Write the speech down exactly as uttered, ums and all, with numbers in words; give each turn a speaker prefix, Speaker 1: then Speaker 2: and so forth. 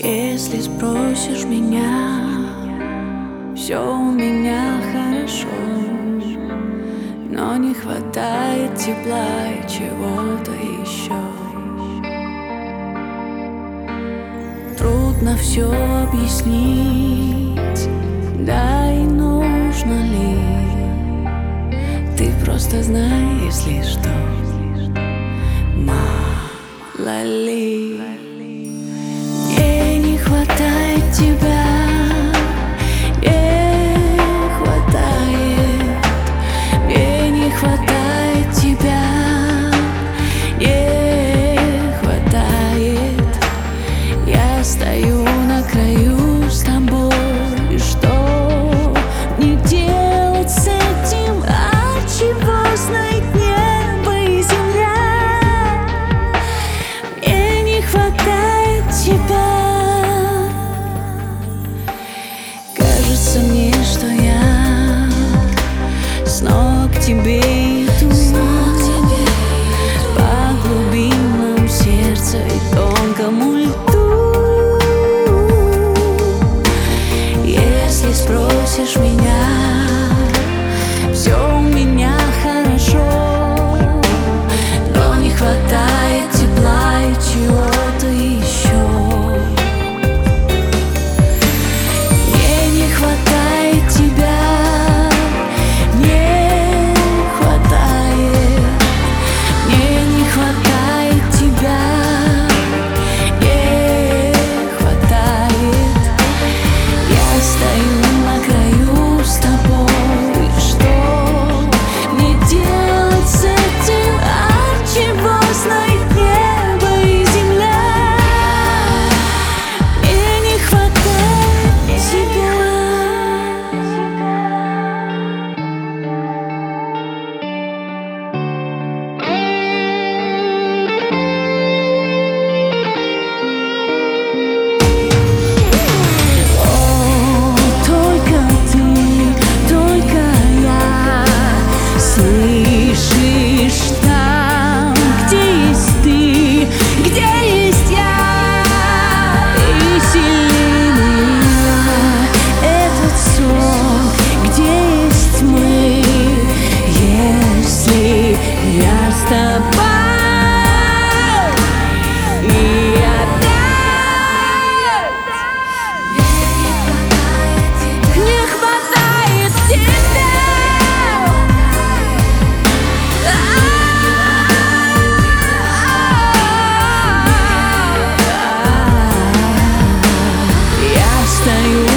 Speaker 1: Если спросишь меня, все у меня хорошо, но не хватает тепла и чего-то еще. Трудно все объяснить, да и нужно ли. Ты просто знай, если что, мало ли. Мне не хватает тебя, не хватает. Мне не хватает тебя, не хватает. Я стою на краю с тобой, и что мне делать с этим? От чего знает небо и земля? Мне не хватает тебя. Кажется мне, что я снова к тебе иду, по глубинам сердца и тонкому льду. Если спросишь меня, все у меня хорошо, но не хватает тепла и чего-то еще. Мне не хватает тебя, не хватает. Мне не хватает тебя, не хватает. Я стою на краю с тобой, что мне делать с этим? От чего знает небо и земля? Мне не хватает тебя. О, только ты, только я. Слышишь, там, где есть ты, где есть я, и сильнее меня этот сон, где есть мы. Если я с тобой, и опять не хватает тебя. Я стою